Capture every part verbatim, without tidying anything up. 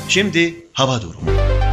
Şimdi hava durumu.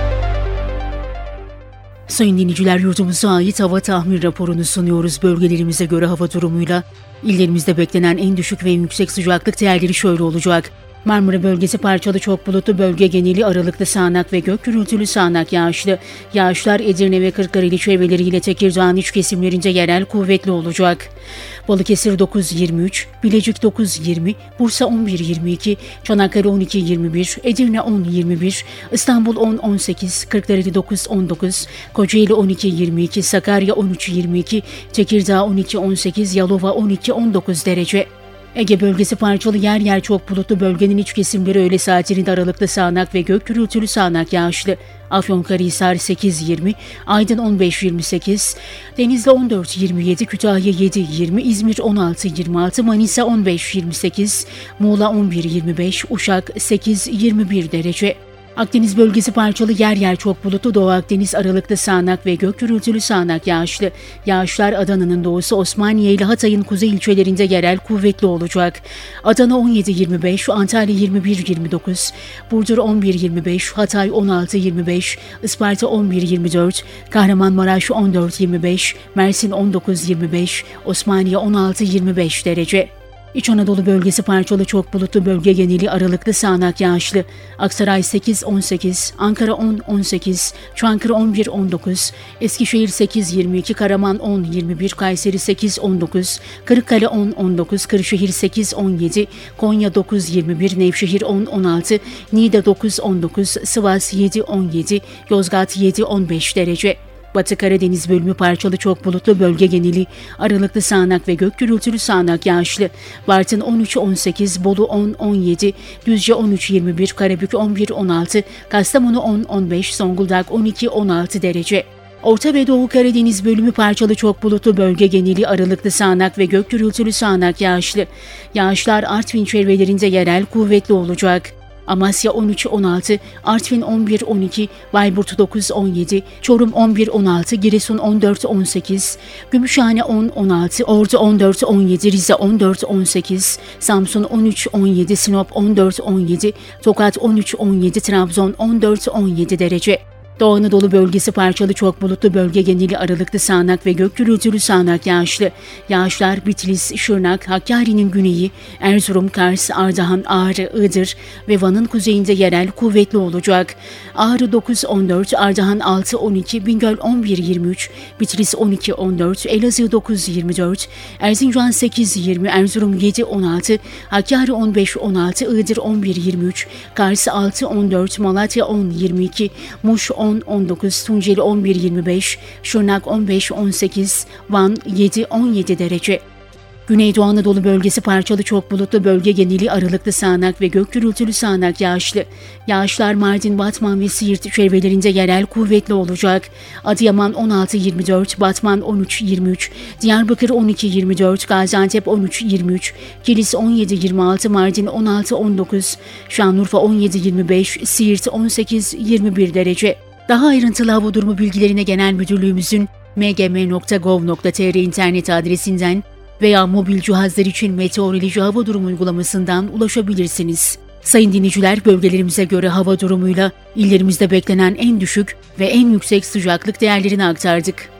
Sayın dinleyiciler, yurdumuza ait hava tahmin raporunu sunuyoruz. Bölgelerimize göre hava durumuyla illerimizde beklenen en düşük ve en yüksek sıcaklık değerleri şöyle olacak. Marmara bölgesi parçalı çok bulutlu, bölge geneli aralıklı sağanak ve gök gürültülü sağanak yağışlı. Yağışlar Edirne ve Kırklareli çevreleriyle Tekirdağ'ın iç kesimlerinde yerel kuvvetli olacak. Balıkesir dokuz yirmi üç, Bilecik dokuz yirmi, Bursa on bir yirmi iki, Çanakkale on iki yirmi bir, Edirne on yirmi bir, İstanbul on on sekiz, Kırklareli dokuz on dokuz, Kocaeli on iki yirmi iki, Sakarya on üç yirmi iki, Tekirdağ on iki on sekiz, Yalova on iki on dokuz derece. Ege bölgesi parçalı, yer yer çok bulutlu, bölgenin iç kesimleri öğle saatlerinde aralıklı sağanak ve gök gürültülü sağanak yağışlı. Afyonkarahisar sekiz yirmi, Aydın on beş yirmi sekiz, Denizli on dört yirmi yedi, Kütahya yedi yirmi, İzmir on altı yirmi altı, Manisa on beş yirmi sekiz, Muğla on bir yirmi beş, Uşak sekiz yirmi bir derece. Akdeniz bölgesi parçalı, yer yer çok bulutlu, Doğu Akdeniz aralıklı sağanak ve gök gürültülü sağanak yağışlı. Yağışlar Adana'nın doğusu, Osmaniye ile Hatay'ın kuzey ilçelerinde yerel kuvvetli olacak. Adana on yedi yirmi beş, Antalya yirmi bir yirmi dokuz, Burdur on bir yirmi beş, Hatay on altı yirmi beş, Isparta on bir yirmi dört, Kahramanmaraş on dört yirmi beş, Mersin on dokuz yirmi beş, Osmaniye on altı yirmi beş derece. İç Anadolu bölgesi parçalı çok bulutlu, bölge geneli aralıklı sağanak yağışlı. Aksaray sekiz on sekiz, Ankara on on sekiz, Çankırı on bir on dokuz, Eskişehir sekiz yirmi iki, Karaman on yirmi bir, Kayseri sekiz on dokuz, Kırıkkale on on dokuz, Kırşehir sekiz on yedi, Konya dokuz yirmi bir, Nevşehir on on altı, Niğde dokuz on dokuz, Sivas yedi on yedi, Yozgat yedi on beş derece. Batı Karadeniz bölümü parçalı çok bulutlu, bölge geneli aralıklı sağanak ve gök gürültülü sağanak yağışlı. Bartın on üç on sekiz, Bolu on on yedi, Düzce on üç yirmi bir, Karabük on bir on altı, Kastamonu on on beş, Zonguldak on iki on altı derece. Orta ve Doğu Karadeniz bölümü parçalı çok bulutlu, bölge geneli aralıklı sağanak ve gök gürültülü sağanak yağışlı. Yağışlar Artvin çevrelerinde yerel kuvvetli olacak. Amasya on üç on altı, Artvin on bir on iki, Bayburt dokuz on yedi, Çorum on bir on altı, Giresun on dört on sekiz, Gümüşhane on on altı, Ordu on dört on yedi, Rize on dört on sekiz, Samsun on üç on yedi, Sinop on dört on yedi, Tokat on üç on yedi, Trabzon on dört on yedi derece. Doğu Anadolu bölgesi parçalı çok bulutlu, bölge geneli aralıklı sağanak ve gök gürültülü sağanak yağışlı. Yağışlar Bitlis, Şırnak, Hakkari'nin güneyi, Erzurum, Kars, Ardahan, Ağrı, Iğdır ve Van'ın kuzeyinde yerel kuvvetli olacak. Ağrı dokuz on dört, Ardahan altı on iki, Bingöl on bir yirmi üç, Bitlis on iki on dört, Elazığ dokuz yirmi dört, Erzincan sekiz yirmi, Erzurum yedi on altı, Hakkari on beş on altı, Iğdır on bir yirmi üç, Kars altı on dört, Malatya on yirmi iki, Muş on on dokuz, Tunceli on bir yirmi beş, Şırnak on beş on sekiz, Van yedi on yedi derece. Güneydoğu Anadolu bölgesi parçalı çok bulutlu, bölge geneli aralıklı sağanak ve gök gürültülü sağanak yağışlı. Yağışlar Mardin, Batman ve Siirt çevrelerinde yerel kuvvetli olacak. Adıyaman on altı yirmi dört, Batman on üç yirmi üç, Diyarbakır on iki yirmi dört, Gaziantep on üç yirmi üç, Kilis on yedi yirmi altı, Mardin on altı on dokuz, Şanlıurfa on yedi yirmi beş, Siirt on sekiz yirmi bir derece. Daha ayrıntılı hava durumu bilgilerine Genel Müdürlüğümüzün m g m nokta gov nokta t r internet adresinden veya mobil cihazlar için meteoroloji hava durumu uygulamasından ulaşabilirsiniz. Sayın dinleyiciler, bölgelerimize göre hava durumuyla illerimizde beklenen en düşük ve en yüksek sıcaklık değerlerini aktardık.